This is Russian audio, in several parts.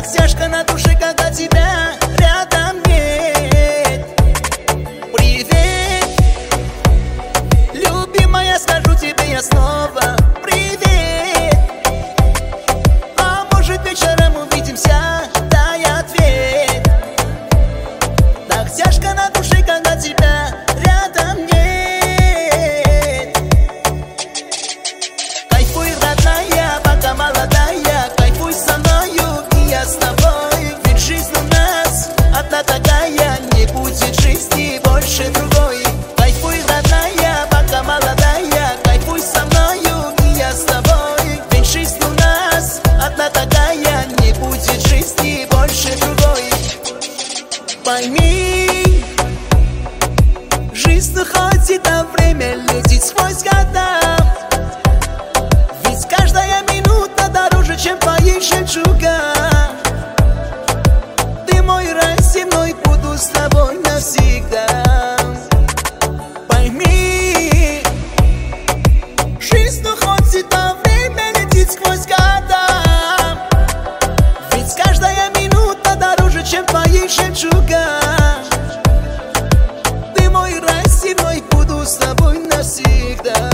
Так тяжко на душе, когда тебя рядом нет. Привет, любимая, скажу тебе я снова привет. А может вечером увидимся, дай ответ. Так тяжко на душе, когда тебя рядом нет. Кайфуй, родная, пока молодая, кайфуй со мною, и я с тобой. Ведь жизнь у нас одна такая, не будет жизни больше другой. Кайфуй, родная, пока молодая, кайфуй со мною, и я с тобой. Ведь жизнь у нас одна такая, не будет жизни больше другой. Пойми, жизнь уходит, а время летит сквозь года. Ведь каждая минута дороже, чем твои жемчуга. Ты мой рай земной, буду с тобой навсегда. Пойми, жизнь уходит, а время летит сквозь года. Ведь каждая минута дороже, чем твои жемчуга. Ты мой рай земной, буду с тобой навсегда.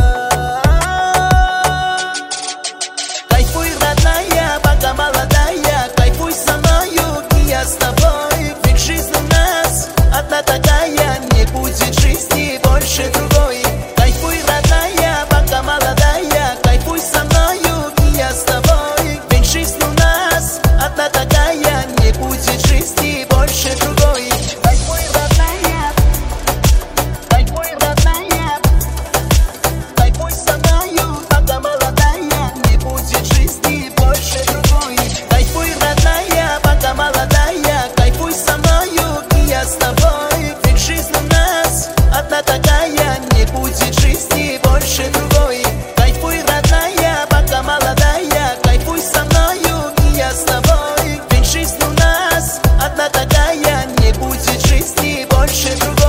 Кайфуй, родная, пока молодая, кайфуй со мною, и я с тобой. Ведь жизнь у нас одна такая, не будет жизни больше другой. Кайфуй, родная, пока молодая, кайфуй со мною, и я с тобой. Ведь жизнь у нас одна такая, не будет жизни больше другой. Кайфуй, родная, кайфуй, родная, кайфуй со мною, пока молодая, не будет жизни больше другой. Кайфуй, родная, пока молодая, кайфуй со мною, и я с тобой. Ведь жизнь у нас одна такая, не будет жизни больше другой. Кайфуй, родная, пока молодая, кайфуй со мною, и я с тобой. Ведь жизнь у нас одна такая, не будет жизни больше другой.